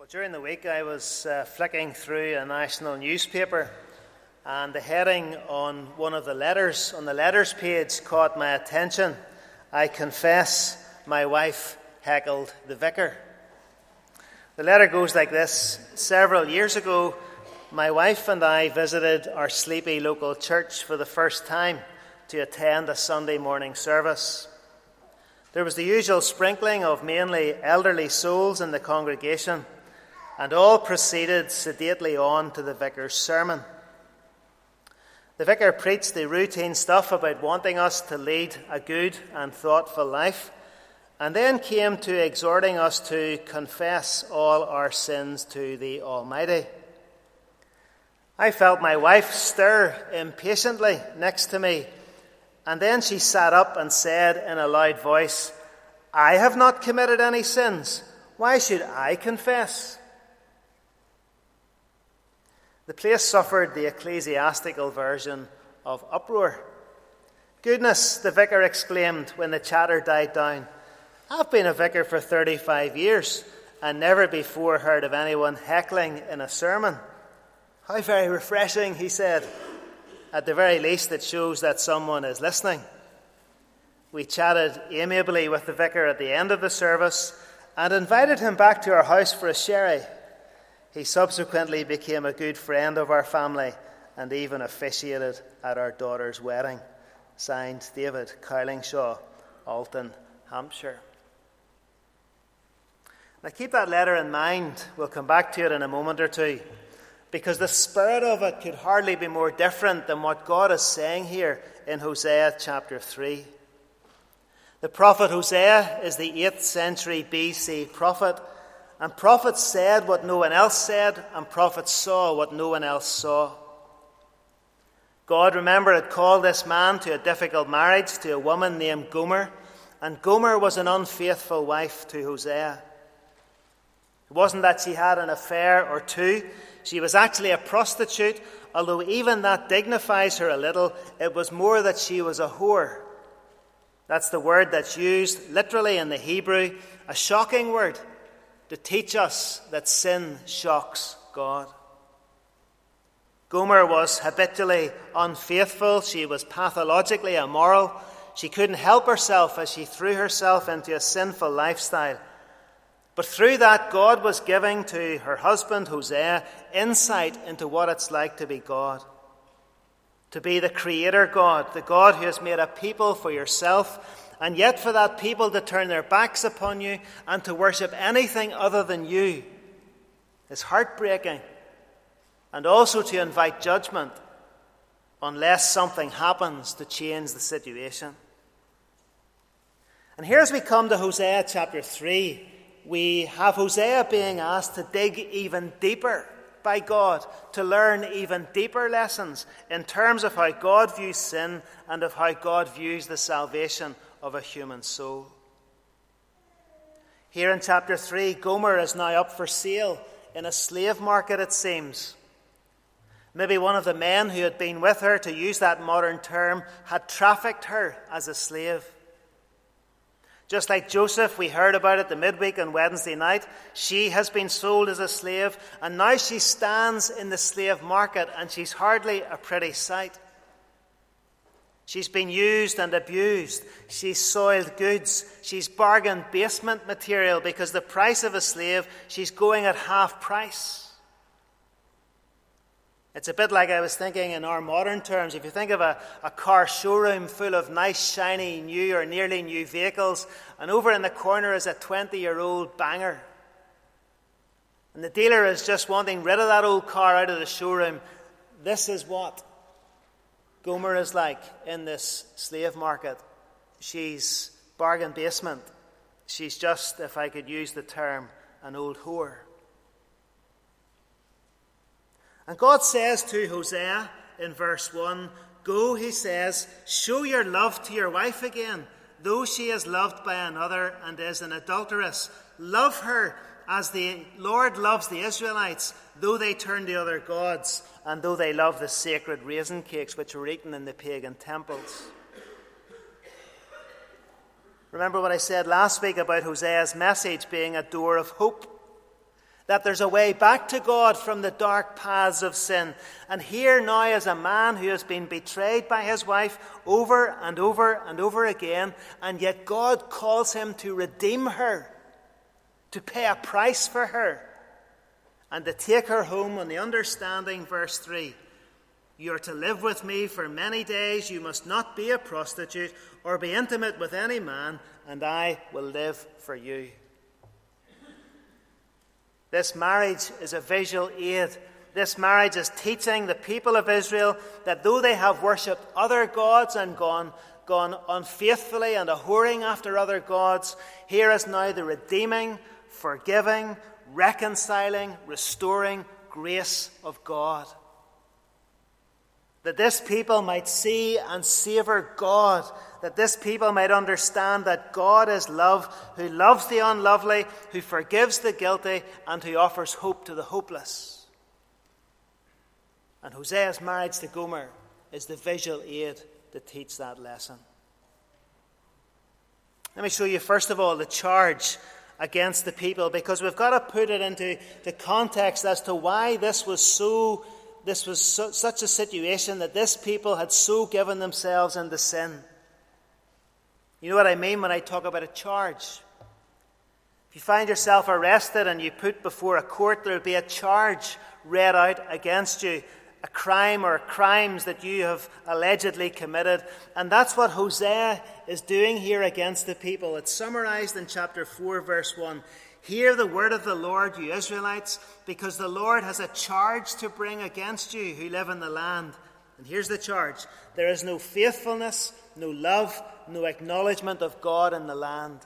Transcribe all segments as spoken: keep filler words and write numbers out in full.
Well, during the week I was uh, flicking through a national newspaper, and the heading on one of the letters, on the letters page, caught my attention. I confess, my wife heckled the vicar. The letter goes like this. Several years ago, my wife and I visited our sleepy local church for the first time to attend a Sunday morning service. There was the usual sprinkling of mainly elderly souls in the congregation, and all proceeded sedately on to the vicar's sermon. The vicar preached the routine stuff about wanting us to lead a good and thoughtful life, and then came to exhorting us to confess all our sins to the Almighty. I felt my wife stir impatiently next to me, and then she sat up and said in a loud voice, "I have not committed any sins. Why should I confess?" The place suffered the ecclesiastical version of uproar. "Goodness," the vicar exclaimed when the chatter died down. "I've been a vicar for thirty-five years and never before heard of anyone heckling in a sermon." "How very refreshing," he said. "At the very least, it shows that someone is listening." We chatted amiably with the vicar at the end of the service and invited him back to our house for a sherry. He subsequently became a good friend of our family and even officiated at our daughter's wedding. Signed, David Cowlingshaw, Alton, Hampshire. Now keep that letter in mind. We'll come back to it in a moment or two, because the spirit of it could hardly be more different than what God is saying here in Hosea chapter three. The prophet Hosea is the eighth century B C prophet, and prophets said what no one else said, and prophets saw what no one else saw. God, remember, had called this man to a difficult marriage to a woman named Gomer, and Gomer was an unfaithful wife to Hosea. It wasn't that she had an affair or two. She was actually a prostitute, although even that dignifies her a little. It was more that she was a whore. That's the word that's used literally in the Hebrew, a shocking word to teach us that sin shocks God. Gomer was habitually unfaithful. She was pathologically immoral. She couldn't help herself as she threw herself into a sinful lifestyle. But through that, God was giving to her husband, Hosea, insight into what it's like to be God. To be the creator God, the God who has made a people for yourself, and yet for that people to turn their backs upon you and to worship anything other than you is heartbreaking, and also to invite judgment unless something happens to change the situation. And here as we come to Hosea chapter three, we have Hosea being asked to dig even deeper by God, to learn even deeper lessons in terms of how God views sin and of how God views the salvation of a human soul. Here in chapter three, Gomer is now up for sale in a slave market, it seems. Maybe one of the men who had been with her, to use that modern term, had trafficked her as a slave. Just like Joseph, we heard about it the midweek on Wednesday night, she has been sold as a slave, and now she stands in the slave market, and she's hardly a pretty sight. She's been used and abused. She's soiled goods. She's bargain basement material, because the price of a slave, she's going at half price. It's a bit like I was thinking in our modern terms. If you think of a, a car showroom full of nice, shiny, new or nearly new vehicles, and over in the corner is a twenty-year-old banger, and the dealer is just wanting rid of that old car out of the showroom, this is what Gomer is like in this slave market. She's bargain basement. She's just, if I could use the term, an old whore. And God says to Hosea in verse one, "Go," he says, "show your love to your wife again, though she is loved by another and is an adulteress. Love her as the Lord loves the Israelites, though they turn to other gods, and though they love the sacred raisin cakes which were eaten in the pagan temples." Remember what I said last week about Hosea's message being a door of hope. that there's a way back to God from the dark paths of sin. And here now is a man who has been betrayed by his wife over and over and over again, and yet God calls him to redeem her, to pay a price for her, and to take her home on the understanding, verse three, you are to live with me for many days, you must not be a prostitute or be intimate with any man, and I will live for you. This marriage is a visual aid. This marriage is teaching the people of Israel that though they have worshipped other gods and gone, gone unfaithfully and a whoring after other gods, here is now the redeeming, forgiving, reconciling, restoring grace of God. That this people might see and savour God, that this people might understand that God is love, who loves the unlovely, who forgives the guilty, and who offers hope to the hopeless. And Hosea's marriage to Gomer is the visual aid to teach that lesson. Let me show you first of all the charge against the people, because we've got to put it into the context as to why this was so This was so, such a situation that this people had so given themselves into sin. You know what I mean when I talk about a charge? If you find yourself arrested and you put before a court, there will be a charge read out against you, a crime or crimes that you have allegedly committed. And that's what Hosea is doing here against the people. It's summarized in chapter four, verse one. Hear the word of the Lord, you Israelites, because the Lord has a charge to bring against you who live in the land. And here's the charge. There is no faithfulness, no love, no acknowledgement of God in the land.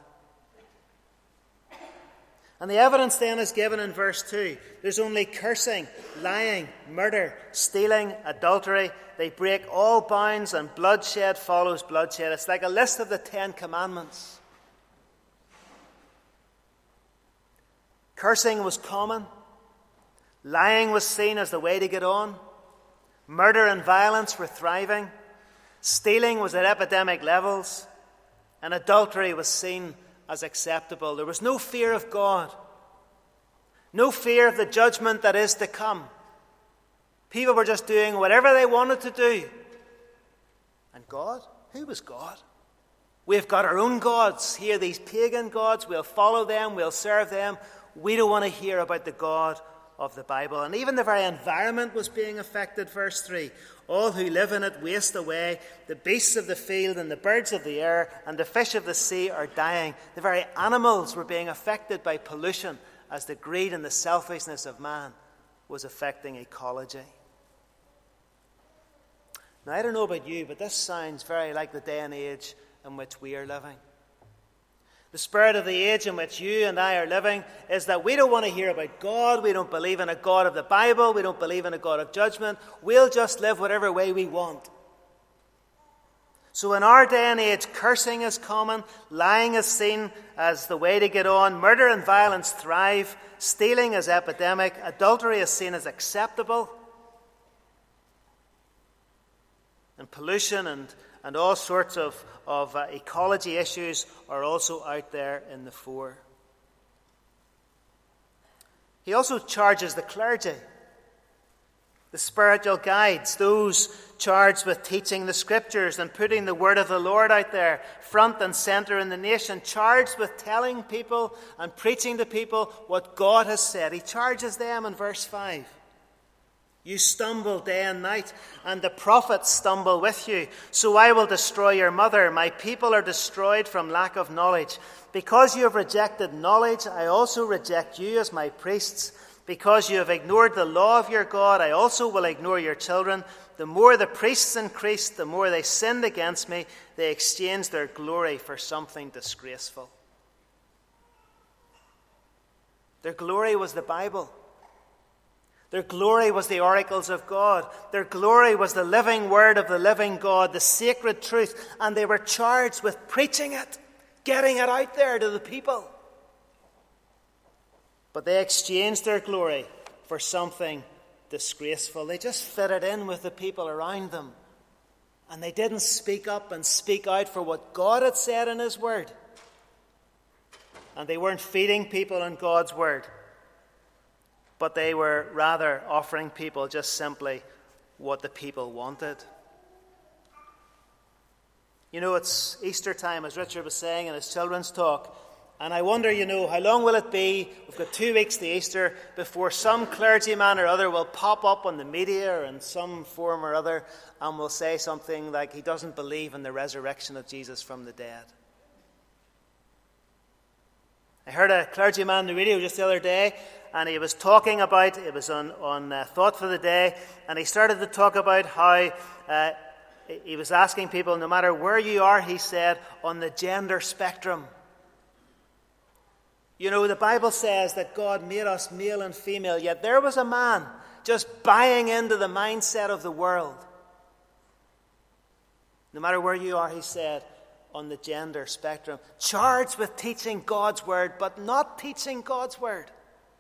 And the evidence then is given in verse two. There's only cursing, lying, murder, stealing, adultery. They break all bounds and bloodshed follows bloodshed. It's like a list of the Ten Commandments. Cursing was common. Lying was seen as the way to get on. Murder and violence were thriving. Stealing was at epidemic levels. And adultery was seen as acceptable. There was no fear of God. No fear of the judgment that is to come. People were just doing whatever they wanted to do. And God? Who was God? We've got our own gods here, these pagan gods. We'll follow them. We'll serve them. We don't want to hear about the God of the Bible. And even the very environment was being affected, verse three. All who live in it waste away. The beasts of the field and the birds of the air and the fish of the sea are dying. The very animals were being affected by pollution as the greed and the selfishness of man was affecting ecology. Now, I don't know about you, but this sounds very like the day and age in which we are living. The spirit of the age in which you and I are living is that we don't want to hear about God. We don't believe in a God of the Bible. We don't believe in a God of judgment. We'll just live whatever way we want. So in our day and age, cursing is common. Lying is seen as the way to get on. Murder and violence thrive. Stealing is epidemic. Adultery is seen as acceptable. And pollution and And all sorts of, of uh, ecology issues are also out there in the fore. He also charges the clergy, the spiritual guides, those charged with teaching the scriptures and putting the word of the Lord out there, front and center in the nation, charged with telling people and preaching to people what God has said. He charges them in verse five. You stumble day and night, and the prophets stumble with you. So I will destroy your mother. My people are destroyed from lack of knowledge. Because you have rejected knowledge, I also reject you as my priests. Because you have ignored the law of your God, I also will ignore your children. The more the priests increased, the more they sinned against me. They exchanged their glory for something disgraceful. Their glory was the Bible. Their glory was the oracles of God. Their glory was the living word of the living God, the sacred truth. And they were charged with preaching it, getting it out there to the people. But they exchanged their glory for something disgraceful. They just fit it in with the people around them. And they didn't speak up and speak out for what God had said in his word. And they weren't feeding people on God's word. but they were rather offering people just simply what the people wanted. You know, it's Easter time, as Richard was saying in his children's talk. And I wonder, you know, how long will it be? We've got two weeks to Easter before some clergyman or other will pop up on the media or in some form or other and will say something like he doesn't believe in the resurrection of Jesus from the dead. I heard a clergyman on the radio just the other day, and he was talking about, it was on, on uh, Thought for the Day, and he started to talk about how uh, he was asking people, no matter where you are, he said, on the gender spectrum. You know, the Bible says that God made us male and female, yet there was a man just buying into the mindset of the world. No matter where you are, he said, on the gender spectrum, charged with teaching God's word, but not teaching God's word.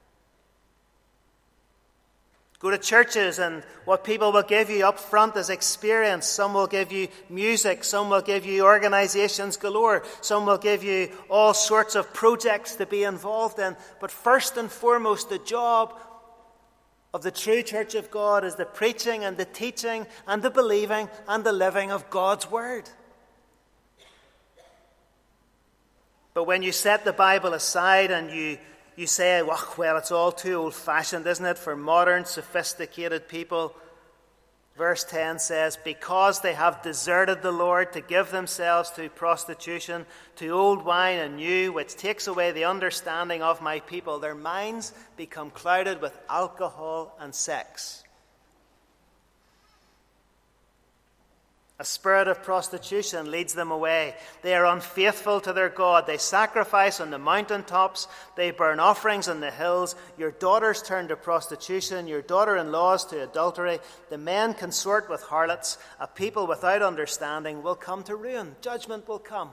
Go to churches and what people will give you up front is experience. Some will give you music. Some will give you organizations galore. Some will give you all sorts of projects to be involved in. But first and foremost, the job of the true church of God is the preaching and the teaching and the believing and the living of God's word. But when you set the Bible aside and you You say, well, it's all too old-fashioned, isn't it, for modern, sophisticated people. Verse ten says, because they have deserted the Lord to give themselves to prostitution, to old wine and new, which takes away the understanding of my people, their minds become clouded with alcohol and sex. A spirit of prostitution leads them away. They are unfaithful to their God. They sacrifice on the mountaintops. They burn offerings on the hills. Your daughters turn to prostitution. Your daughter-in-laws to adultery. The men consort with harlots. A people without understanding will come to ruin. Judgment will come.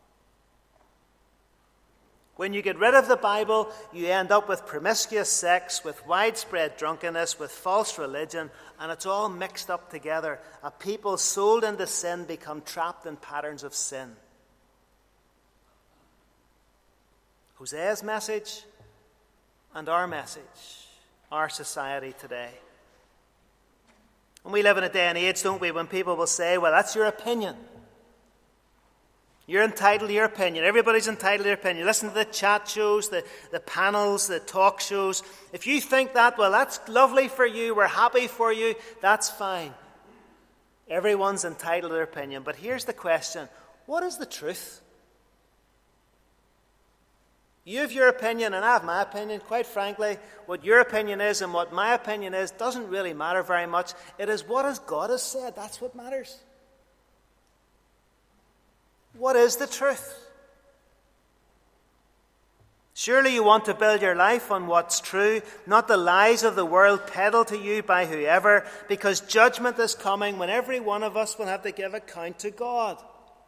When you get rid of the Bible, you end up with promiscuous sex, with widespread drunkenness, with false religion, and it's all mixed up together. A people sold into sin become trapped in patterns of sin. Hosea's message and our message, our society today. And we live in a day and age, don't we, when people will say, well, that's your opinion. You're entitled to your opinion. Everybody's entitled to their opinion. Listen to the chat shows, the, the panels, the talk shows. If you think that, well, that's lovely for you. We're happy for you. That's fine. Everyone's entitled to their opinion. But here's the question. What is the truth? You have your opinion and I have my opinion. Quite frankly, what your opinion is and what my opinion is doesn't really matter very much. It is what has God has said. That's what matters. What is the truth? Surely you want to build your life on what's true, not the lies of the world peddled to you by whoever, because judgment is coming when every one of us will have to give account to God.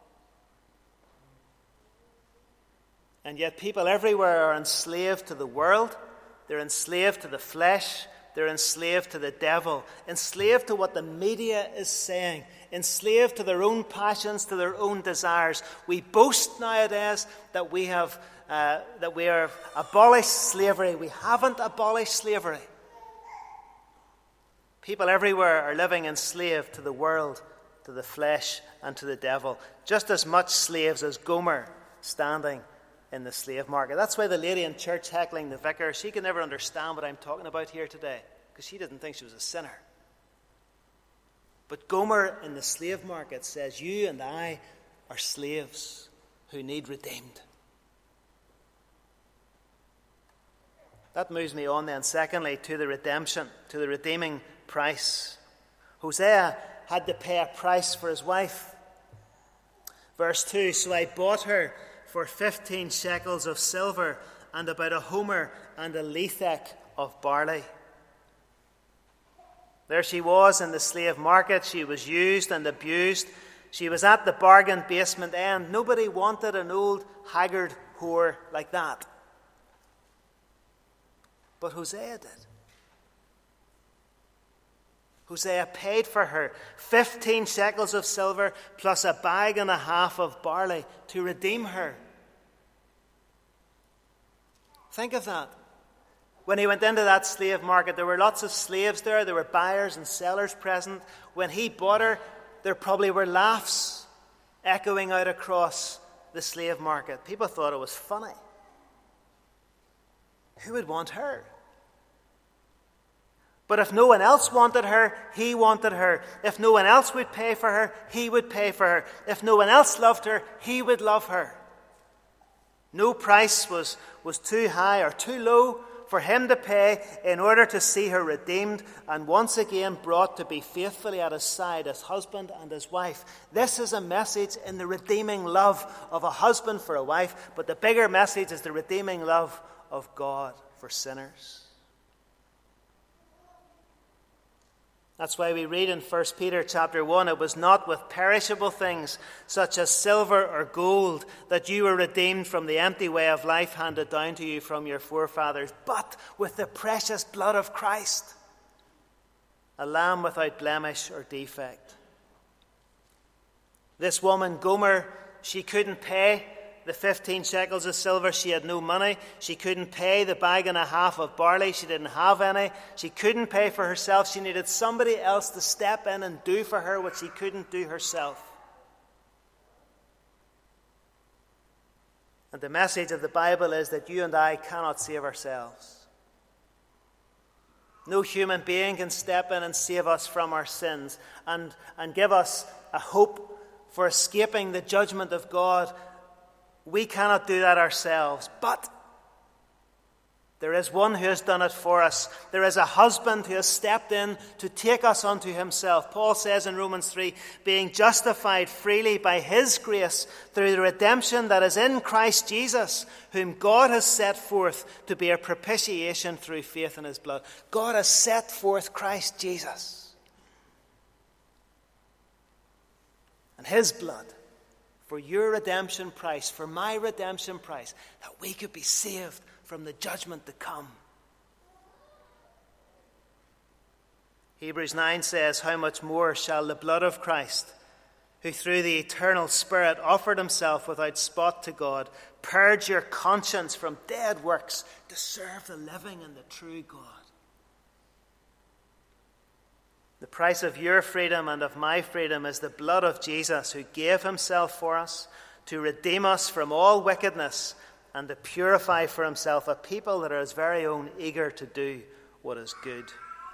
And yet people everywhere are enslaved to the world, they're enslaved to the flesh, they're enslaved to the devil, enslaved to what the media is saying, enslaved to their own passions, to their own desires. We boast nowadays that we have uh, that we have abolished slavery. We haven't abolished slavery. People everywhere are living enslaved to the world, to the flesh, and to the devil. Just as much slaves as Gomer standing in the slave market. That's why the lady in church heckling the vicar, she can never understand what I'm talking about here today, because she didn't think she was a sinner. But Gomer in the slave market says, you and I are slaves who need redeemed. That moves me on then, secondly, to the redemption, to the redeeming price. Hosea had to pay a price for his wife. Verse two, so I bought her for fifteen shekels of silver and about a homer and a lethek of barley. There she was in the slave market. She was used and abused. She was at the bargain basement end. Nobody wanted an old haggard whore like that. But Hosea did. Hosea paid for her fifteen shekels of silver plus a bag and a half of barley to redeem her. Think of that. When he went into that slave market, there were lots of slaves there. There were buyers and sellers present. When he bought her, there probably were laughs echoing out across the slave market. People thought it was funny. Who would want her? But if no one else wanted her, he wanted her. If no one else would pay for her, he would pay for her. If no one else loved her, he would love her. No price was, was too high or too low for him to pay in order to see her redeemed and once again brought to be faithfully at his side as husband and as wife. This is a message in the redeeming love of a husband for a wife, but the bigger message is the redeeming love of God for sinners. That's why we read in First Peter chapter one, it was not with perishable things such as silver or gold that you were redeemed from the empty way of life handed down to you from your forefathers, but with the precious blood of Christ, a lamb without blemish or defect. This woman, Gomer, she couldn't pay the fifteen shekels of silver. She had no money. She couldn't pay the bag and a half of barley. She didn't have any. She couldn't pay for herself. She needed somebody else to step in and do for her what she couldn't do herself. And the message of the Bible is that you and I cannot save ourselves. No human being can step in and save us from our sins and, and give us a hope for escaping the judgment of God. We cannot do that ourselves, but there is one who has done it for us. There is a husband who has stepped in to take us unto himself. Paul says in Romans three, being justified freely by his grace through the redemption that is in Christ Jesus, whom God has set forth to be a propitiation through faith in his blood. God has set forth Christ Jesus and his blood for your redemption price, for my redemption price, that we could be saved from the judgment to come. Hebrews nine says, how much more shall the blood of Christ, who through the eternal Spirit offered himself without spot to God, purge your conscience from dead works to serve the living and the true God. The price of your freedom and of my freedom is the blood of Jesus, who gave himself for us to redeem us from all wickedness and to purify for himself a people that are his very own, eager to do what is good.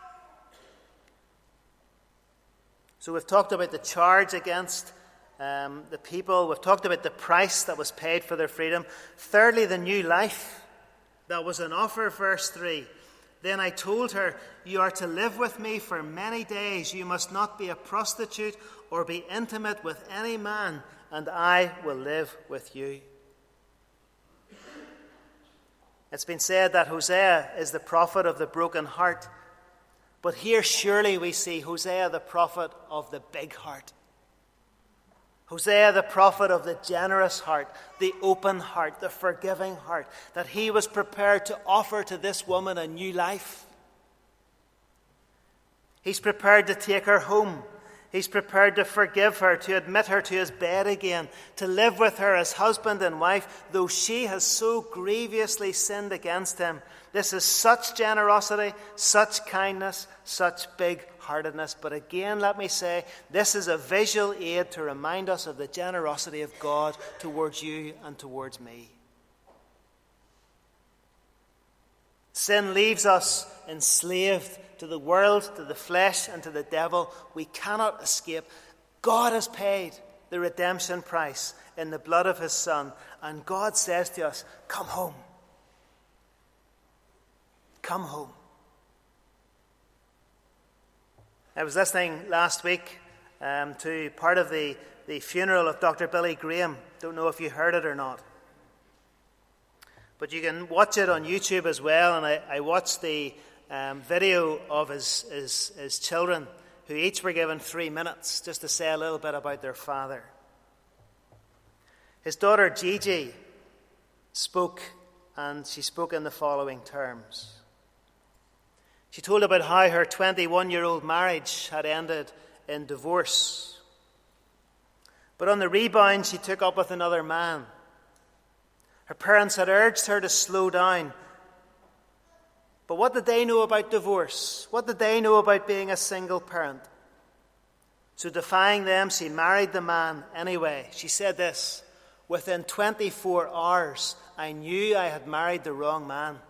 So we've talked about the charge against um, the people. We've talked about the price that was paid for their freedom. Thirdly, the new life that was an offer, verse three. Then I told her, you are to live with me for many days. You must not be a prostitute or be intimate with any man, and I will live with you. It's been said that Hosea is the prophet of the broken heart. But here surely we see Hosea the prophet of the big heart. Hosea the prophet of the generous heart, the open heart, the forgiving heart, that he was prepared to offer to this woman a new life. He's prepared to take her home. He's prepared to forgive her, to admit her to his bed again, to live with her as husband and wife, though she has so grievously sinned against him. This is such generosity, such kindness, such big-heartedness. But again, let me say, this is a visual aid to remind us of the generosity of God towards you and towards me. Sin leaves us enslaved to the world, to the flesh, and to the devil. We cannot escape. God has paid the redemption price in the blood of his Son. And God says to us, come home. Come home. I was listening last week um, to part of the, the funeral of Doctor Billy Graham. Don't know if you heard it or not. But you can watch it on YouTube as well. And I, I watched the um, video of his, his, his children, who each were given three minutes just to say a little bit about their father. His daughter Gigi spoke, and she spoke in the following terms. She told about how her twenty-one-year-old marriage had ended in divorce. But on the rebound, she took up with another man. Her parents had urged her to slow down, But what did they know about divorce? What did they know about being a single parent? So defying them, she married the man anyway. She said this, "Within twenty-four hours, I knew I had married the wrong man."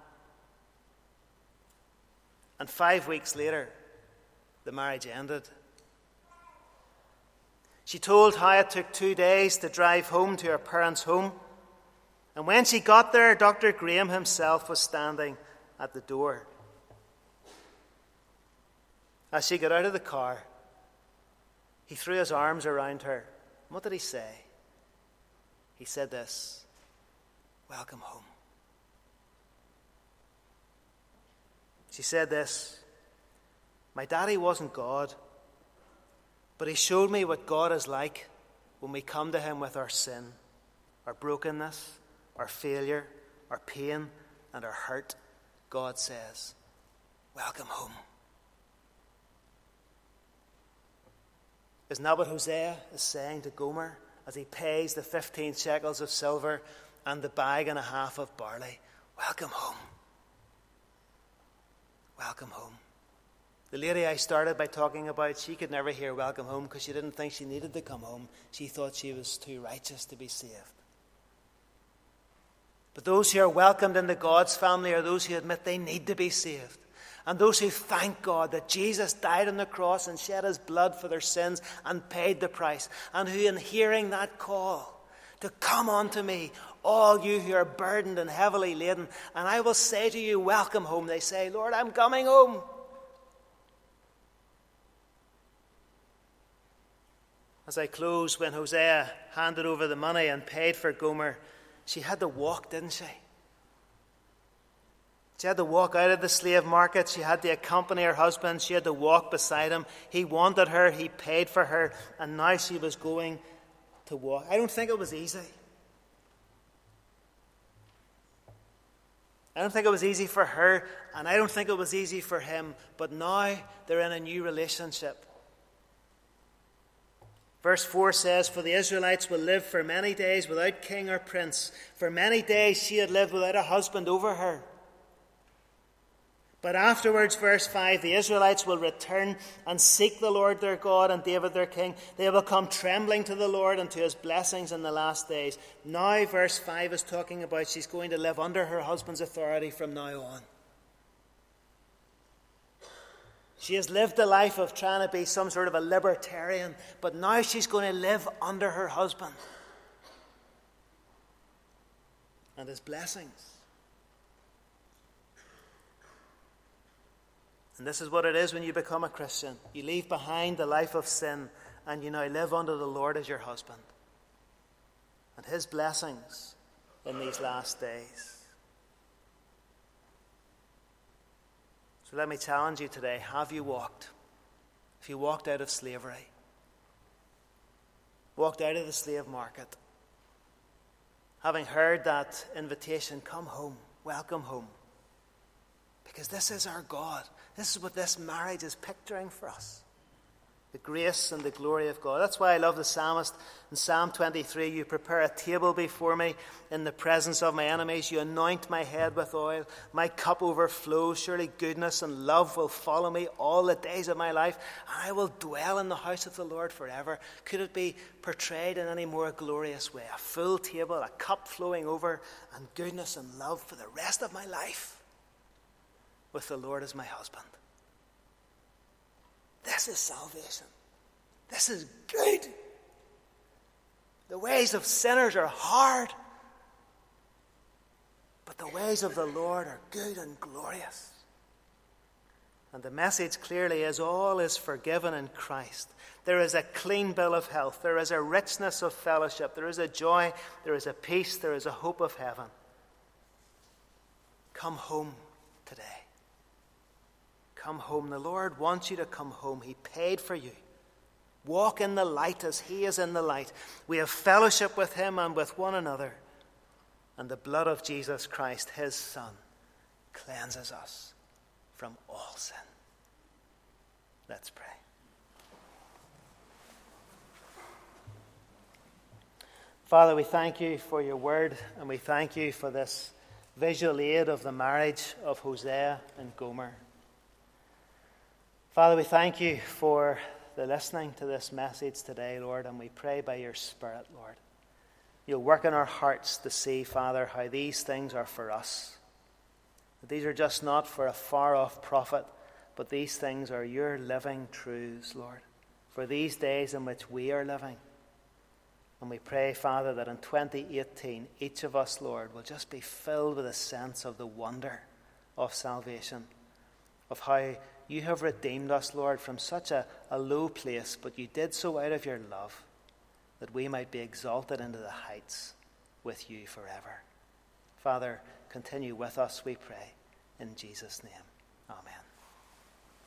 And five weeks later, the marriage ended. She told how it took two days to drive home to her parents' home. And when she got there, Doctor Graham himself was standing at the door. As she got out of the car, he threw his arms around her. What did he say? He said this, "Welcome home." She said this, "My daddy wasn't God, but he showed me what God is like when we come to him with our sin, our brokenness, our failure, our pain, and our hurt. God says, 'Welcome home.'" Isn't that what Hosea is saying to Gomer as he pays the fifteen shekels of silver and the bag and a half of barley? Welcome home. Welcome home. The lady I started by talking about, she could never hear welcome home because she didn't think she needed to come home. She thought she was too righteous to be saved. But those who are welcomed into God's family are those who admit they need to be saved. And those who thank God that Jesus died on the cross and shed his blood for their sins and paid the price. And who, in hearing that call to come unto me, all you who are burdened and heavily laden, and I will say to you, welcome home. They say, "Lord, I'm coming home." As I close, when Hosea handed over the money and paid for Gomer, she had to walk, didn't she? She had to walk out of the slave market. She had to accompany her husband. She had to walk beside him. He wanted her. He paid for her. And now she was going to walk. I don't think it was easy. I don't think it was easy for her, and I don't think it was easy for him. But now they're in a new relationship. Verse four says, "For the Israelites will live for many days without king or prince. For many days she had lived without a husband over her. But afterwards," verse five, "the Israelites will return and seek the Lord their God and David their king. They will come trembling to the Lord and to his blessings in the last days." Now, verse five is talking about she's going to live under her husband's authority from now on. She has lived the life of trying to be some sort of a libertarian, but now she's going to live under her husband and his blessings. And this is what it is when you become a Christian. You leave behind the life of sin and you now live under the Lord as your husband and his blessings in these last days. So let me challenge you today. Have you walked? If you walked out of slavery, walked out of the slave market, having heard that invitation, come home, welcome home. Because this is our God. This is what this marriage is picturing for us. The grace and the glory of God. That's why I love the psalmist in Psalm twenty-three. "You prepare a table before me in the presence of my enemies. You anoint my head with oil. My cup overflows. Surely goodness and love will follow me all the days of my life. And I will dwell in the house of the Lord forever." Could it be portrayed in any more glorious way? A full table, a cup flowing over, and goodness and love for the rest of my life, with the Lord as my husband. This is salvation. This is good. The ways of sinners are hard, but the ways of the Lord are good and glorious. And the message clearly is all is forgiven in Christ. There is a clean bill of health. There is a richness of fellowship. There is a joy. There is a peace. There is a hope of heaven. Come home today. Come home. The Lord wants you to come home. He paid for you. Walk in the light as he is in the light. We have fellowship with him and with one another. And the blood of Jesus Christ, his Son, cleanses us from all sin. Let's pray. Father, we thank you for your word, and we thank you for this visual aid of the marriage of Hosea and Gomer. Father, we thank you for the listening to this message today, Lord, and we pray by your Spirit, Lord, you'll work in our hearts to see, Father, how these things are for us. That these are just not for a far-off prophet, but these things are your living truths, Lord, for these days in which we are living. And we pray, Father, that in twenty eighteen, each of us, Lord, will just be filled with a sense of the wonder of salvation, of how you have redeemed us, Lord, from such a, a low place, but you did so out of your love, that we might be exalted into the heights with you forever. Father, continue with us, we pray, in Jesus' name.